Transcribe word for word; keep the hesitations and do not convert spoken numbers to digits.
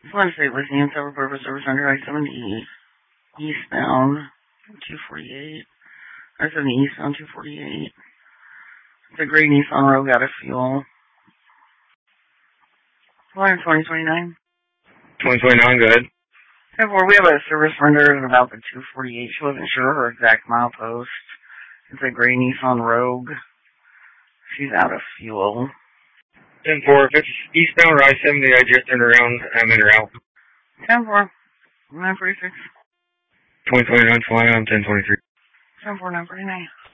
Flint State Lithium, several purpose service under I seventy eastbound, two forty-eight. I seventy eastbound, two forty-eight. It's a gray Nissan Rogue out of fuel. Line twenty twenty-nine. twenty twenty-nine, go ahead. ten four, we have a service render at about the two forty-eight. She wasn't sure her exact milepost. It's a gray Nissan Rogue. She's out of fuel. ten four, if it's eastbound or I seventy, I just turned around. I'm in or out. ten four, nine forty-six. twenty twenty-nine, flying on ten twenty-three. ten four, nine forty-nine.